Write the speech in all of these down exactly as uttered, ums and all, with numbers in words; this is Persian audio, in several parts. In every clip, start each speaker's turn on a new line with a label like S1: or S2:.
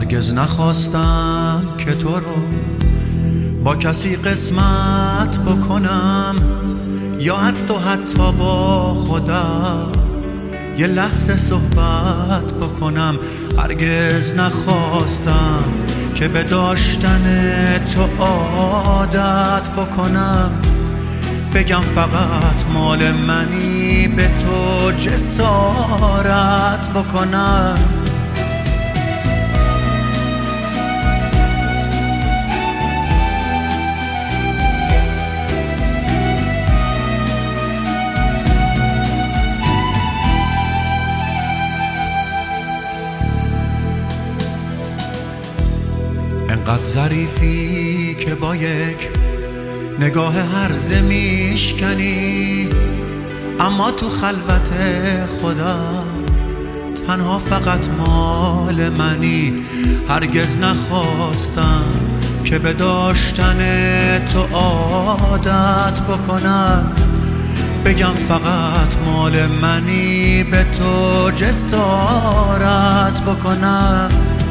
S1: هرگز نخواستم که تو رو با کسی قسمت بکنم، یا از تو حتی با خودم یه لحظه صحبت بکنم. هرگز نخواستم که به داشتن تو عادت بکنم، بگم فقط مال منی، به تو جسارت بکنم. انقدر ظریفی که با یک نگاه هرزه میشکنی، اما تو خلوت خودم تنها فقط مال منی. هرگز نخواستم که به داشتن تو عادت بکنم، بگم فقط مال منی، به تو جسارت بکنم.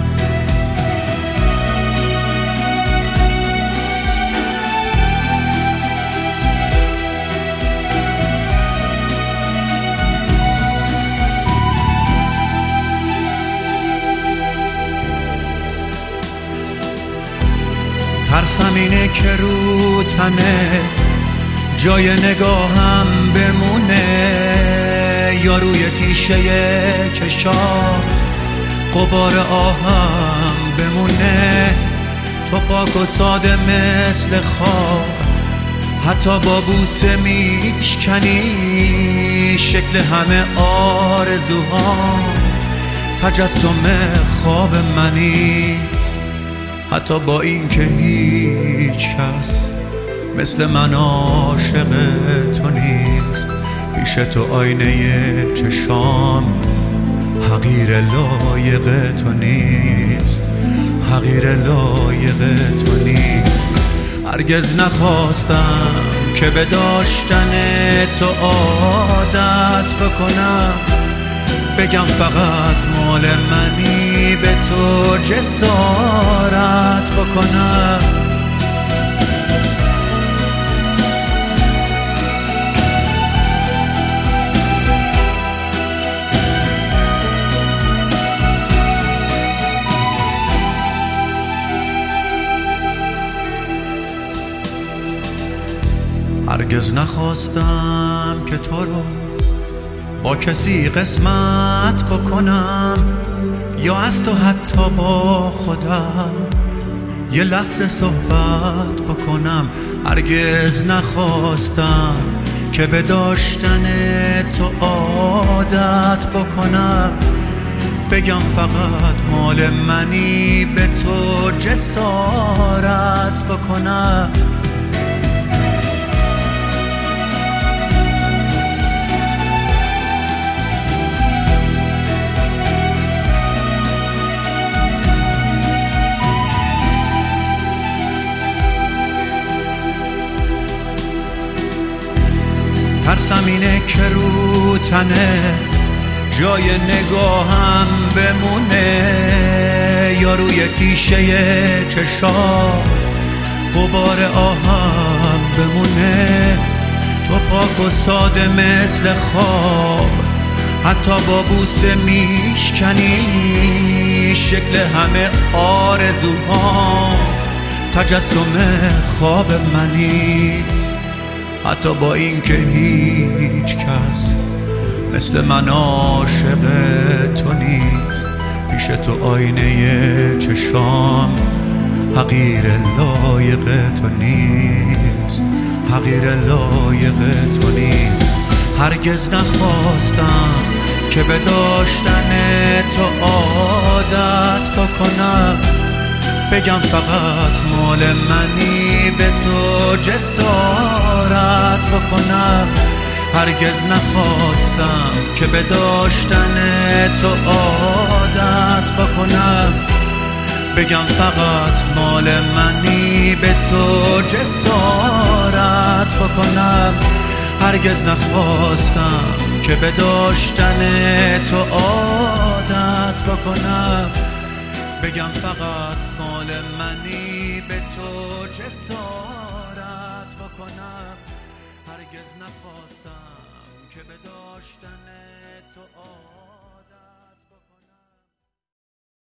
S1: ترسم اینه که رو تنت جای نگاهم بمونه، یا روی تیشه چشات غبار آهم بمونه. تو پاک و ساده مثل خواب، حتی با بوسه میشکنی شکل همه آرزوهام، تجسم خواب منی. حتی با این که هیچ کس مثل من عاشق تو نیست، پیش تو آینه چشام حقیر لایق تو نیست، حقیر لایق تو نیست. هرگز نخواستم که به داشتن تو عادت بکنم، بگم فقط مال منی، به تو جسارت بکنم. هرگز نخواستم که تو رو با کسی قسمت بکنم، یا از تو حتی با خودم یه لحظه صحبت بکنم. هرگز نخواستم که به داشتن تو عادت بکنم، بگم فقط مال منی، به تو جسارت بکنم. ترسم اینه که رو تنت جای نگاهم بمونه، یا روی تیشه چشات غبار آهم بمونه. تو پاک و ساده مثل خواب، حتی با بوسه میشکنی شکل همه آرزوهام، تجسم خواب منی. حتی با این که هیچ کس مثل من عاشق تو نیست، پیش تو آینه چشام حقیر لایق تو نیست، حقیر لایق تو نیست. هرگز نخواستم که به داشتن تو عادت بکنم، بگم فقط مال منی، به تو جسارت بکنم. هرگز نخواستم که به داشتن تو عادت بکنم، بگم فقط مال منی، به تو جسارت بکنم. هرگز نخواستم که به داشتن تو عادت بکنم، بگم فقط مال منی، به تو جسارت بکنم. هرگز نخواستم که به داشتن تو